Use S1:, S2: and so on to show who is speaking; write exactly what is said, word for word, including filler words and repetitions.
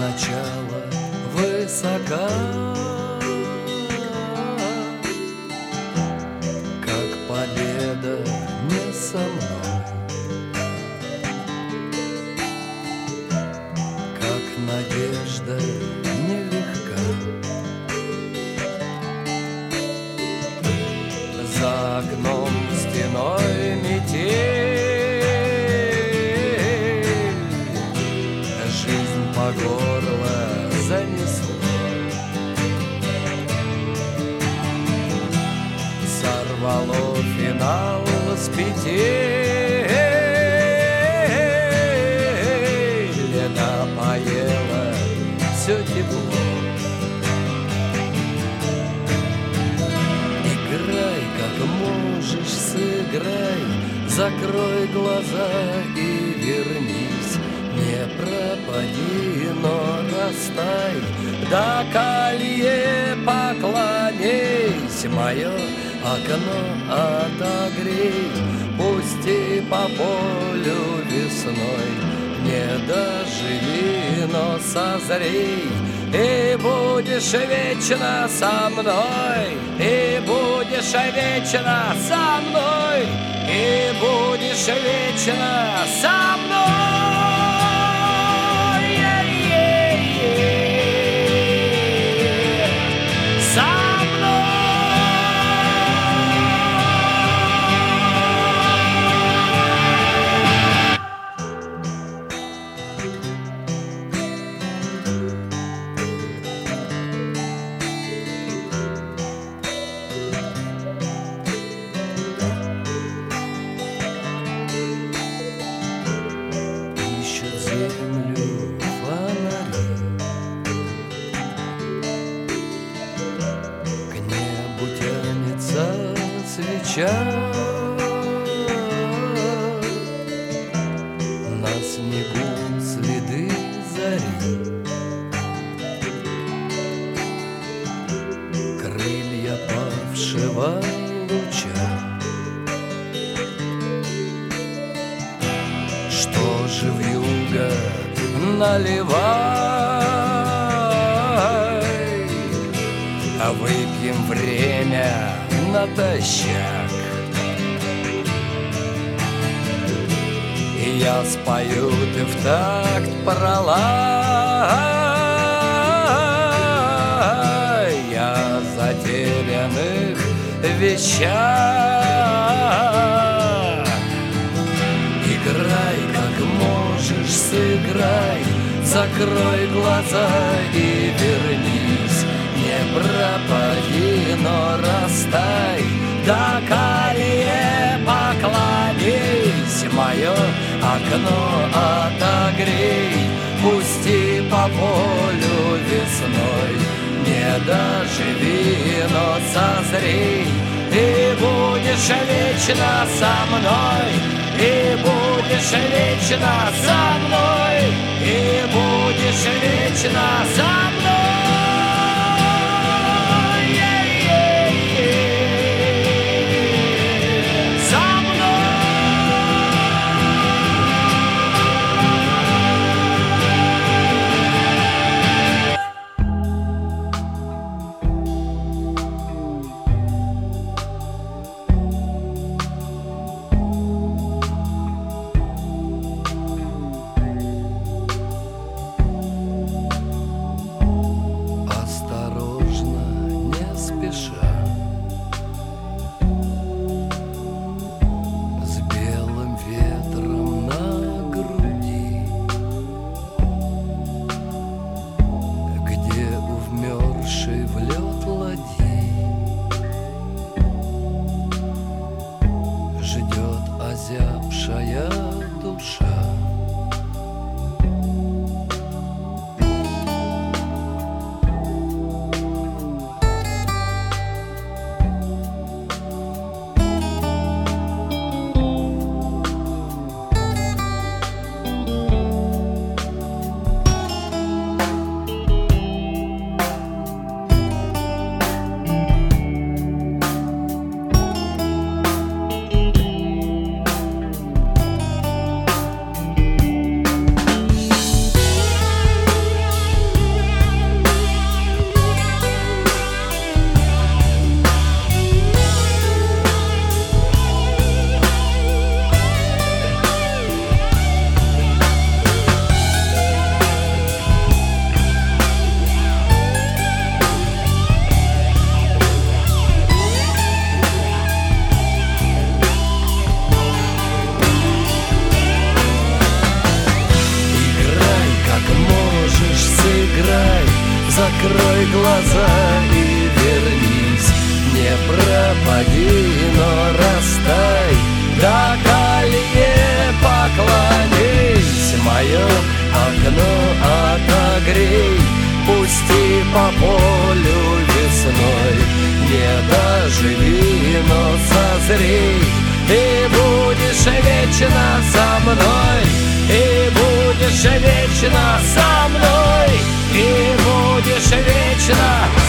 S1: начала высока, как победа не со мной, как надежда нелегка. За окном стеной метель, жизнь по горло занесло. Сорвало финал с петель, напоело все тепло. Играй, как можешь, сыграй, закрой глаза и вернись. Не пропади, но растай, до колье поклонись. Мое окно отогрей, пусти по полю весной. Не доживи, но созрей, и будешь вечно со мной, и будешь вечно со мной, и будешь вечно со мной. Землю фонари, к небу тянется свеча, на снегу следы зари, крылья павшего луча. Что же вьюга, наливай, а выпьем время натощак. И я спою, ты в такт пролай, о затерянных вещах. Играй, как можешь, сыграй, закрой глаза и вернись. Не пропади, но растай, до колье поклонись. Мое окно отогрей, пусти по полю весной. Не доживи, но созрей, и будешь вечно со мной, и будешь вечно со мной, и будешь вечно со мной. закрой глаза и вернись. Не пропади, но растай, до колье поклонись. Мое окно отогрей, пусти по полю весной. Не доживи, но созрей, и будешь вечно со мной, и будешь вечно со мной, и будешь вечно